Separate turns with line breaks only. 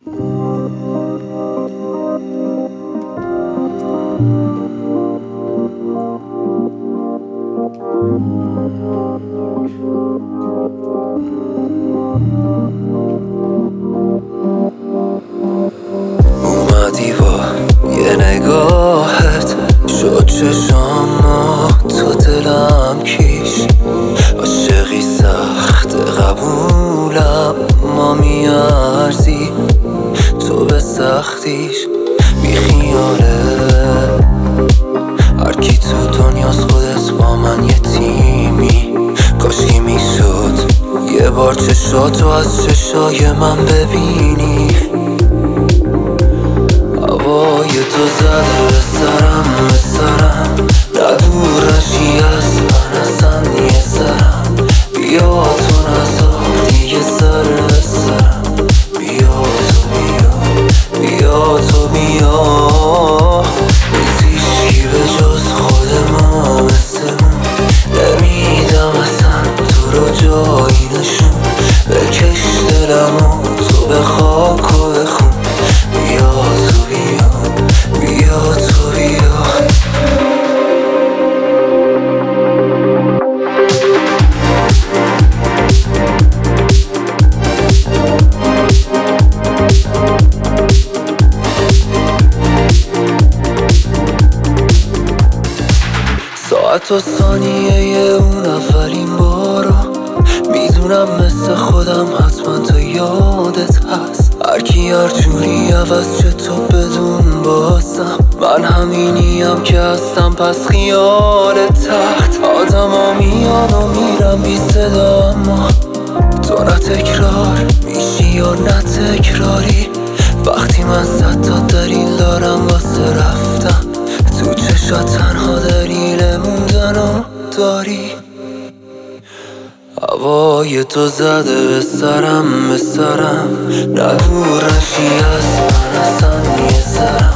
اومدی با یه نگاهت شد چشام تو دلم کیش عاشقی سخت قبولم ما میارزی تو به سختیش بی خیاله هرکی تو دنیاست خودت با من یه تیمی کاشکی میشد یه بار چشاتو از چشای من ببینی هوای تو زده به سرم ندورشی از من اصلا یه سرم بیا تو نزار دیگه سرم بیا تو بیا نیزیشی به جز خود ما مثلمون نمیدم اصلا تو رو جایی نشون بکش دلمو تو به خاک و به خون بیا تو بیا ساعت و ثانیه اون اولین بارو میدونم مثل خودم حتما تو یادت هست هرکی هر جوری عوض چه تو بدون بازم من همینیم که هستم پس خیال تحت آدم ها میان و میرم بی صدا اما تو نه تکرار میشی یا نه تکراری وقتی من 100 تا دلیل دارم واسه رفتن تو چشات تنها دلیل موندنو داری هوای تو زده به سرم ندورشی از من اصلا یه سرم